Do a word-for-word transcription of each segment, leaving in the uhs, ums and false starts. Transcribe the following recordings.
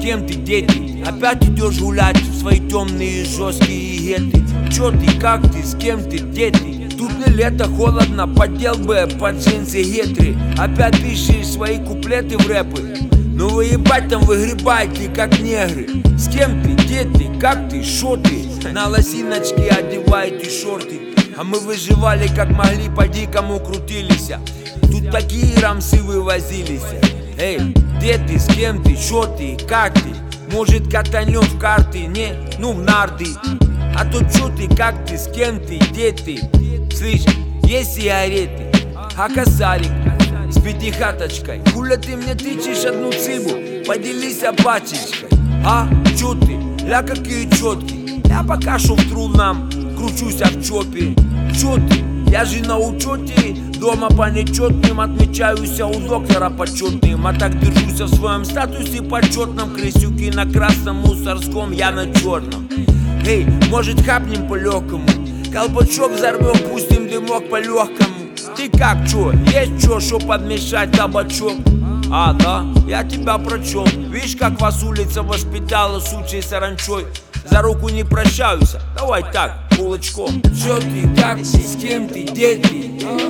кем ты, где ты? Опять идешь гулять в свои темные жесткие геты. Чё ты, как ты, с кем ты, где ты? Тут не лето, холодно, поддел бы под джинсы гетры. Опять пишешь свои куплеты в рэпы. Ну вы ебать там выгребаете, как негры. С кем ты, где ты, как ты, шо ты? На лосиночке одеваете шорты. А мы выживали как могли, по-дикому крутились. Тут такие рамсы вывозились. Эй, где ты, с кем ты, шо ты, как ты? Может катанем в карты, не, ну в нарды. А то чё ты, как ты, с кем ты, где ты? Слышь, есть сигареты, а косарик с пятихаточкой. Хуля ты мне тычешь одну цибу, поделись пачечкой. А, чё ты, ля какие чёткие. Я пока шо в трудном, кручусь в чопе. Чё ты, я же на учёте. Дома по нечетным отмечаюсь у доктора почетным. А так держусь в своем статусе почетном. Крысюки на красном, мусорском, я на черном. Эй, может хапнем по-легкому, колпачок взорвем, пустим дымок по-легкому. Ты как, чё, есть чё, шо подмешать табачок? А, да, я тебя прочел. Видишь, как вас улица воспитала сучей саранчой. За руку не прощаюсь, давай так, кулачком. Чё ты, как ты, с кем ты, где ты?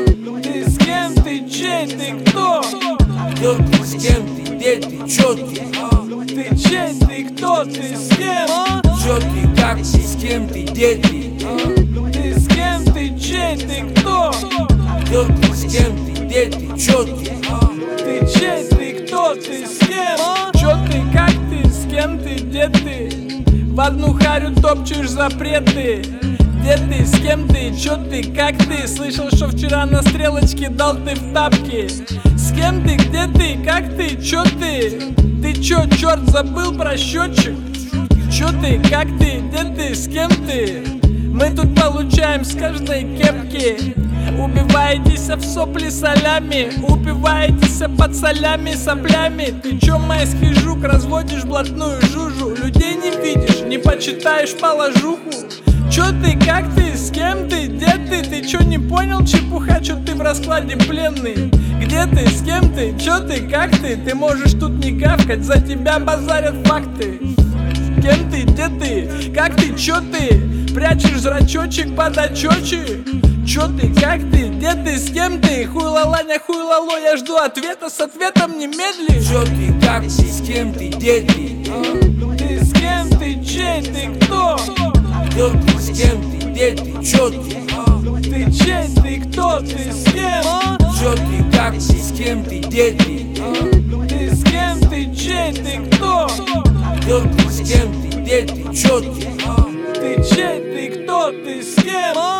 Ты с кем ты, чей ты, кто? Кто ты, с кем ты, где ты, чё ты? Ты чей ты, кто ты, с кем? Чё ты, как ты, с кем ты, где ты? Ты с кем ты, чей ты, кто? Кто ты, с кем ты, где ты, чё ты? Ты чей ты, кто ты, с кем? Чё ты, как ты, с кем ты, где ты? В одну харю топчешь запреты. Где ты, с кем ты, чё ты, как ты? Слышал, что вчера на стрелочке дал ты в тапки. С кем ты, где ты, как ты, чё ты? Ты чё, чёрт, забыл про счетчик? Чё ты, как ты, где ты, с кем ты? Мы тут получаем с каждой кепки. Убиваетесь в сопли солями, упиваетесь под солями соплями. Ты чё, майский жук, разводишь блатную жужу? Людей не видишь, не почитаешь положуху. Чё ты, как ты, с кем ты, где ты? Ты чё, не понял, чепуха, чё ты в раскладе пленный? Где ты, с кем ты, чё ты, как ты? Ты можешь тут не гавкать, за тебя базарят факты. Кем ты, где ты, как ты, чё ты? Прячешь зрачочек под очочек? Чё ты, как ты, где ты, с кем ты? Хуй-ла-ланя, хуй-ла-ло, я жду ответа, с ответом не медли. Чё ты, как ты, с кем ты, где ты? Ты с кем ты, чей ты, кто? Кто ты, с кем ты, где ты, чё ты? Ты чей ты, кто ты, с кем? Чё ты, как ты, с кем ты, где ты? Ты с кем ты, чей ты, кто? Кто ты, с кем ты, где ты, чё ты? Ты чей ты, кто ты, с кем?